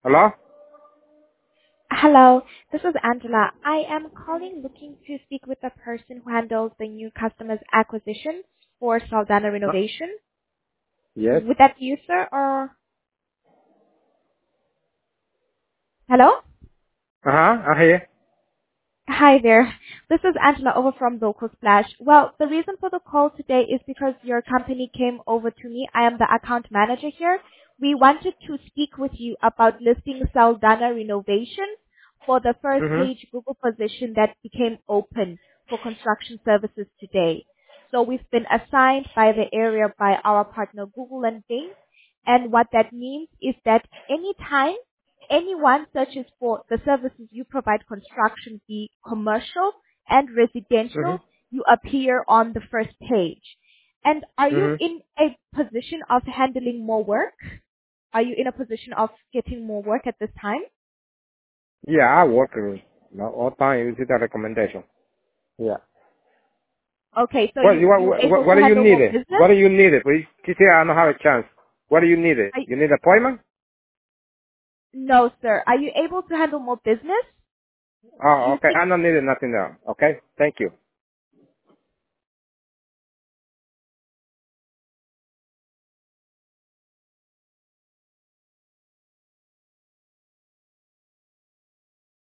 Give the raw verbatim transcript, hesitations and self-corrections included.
Hello? Hello, this is Angela. I am calling looking to speak with the person who handles the new customers acquisition for Saldana Uh, Renovation. yes. Would that be you, sir, or... Hello? Uh-huh. I hear. Hi there. This is Angela over from Local Splash. Well, the reason for the call today is because your company came over to me. I am the account manager here. We wanted to speak with you about listing Saldana Renovation for the first Mm-hmm. page Google position that became open for construction services today. So we've been assigned by the area by our partner Google and Bing. And what that means is that anytime anyone searches for the services you provide, construction, be commercial and residential, Mm-hmm. you appear on the first page. And are you Mm-hmm. in a position of handling more work? Are you in a position of getting more work at this time? Yeah, I work uh, no, all time. Is it a recommendation? Yeah. Okay, so What, you, you- you what, able what, to what do you handle need? more It? business? What do you need? It? Please, T T, I don't have a chance. What do you need? It? Are, You need appointment? no, sir. Are you able to handle more business? Oh, You okay. see, I don't need nothing else. Okay? Thank you.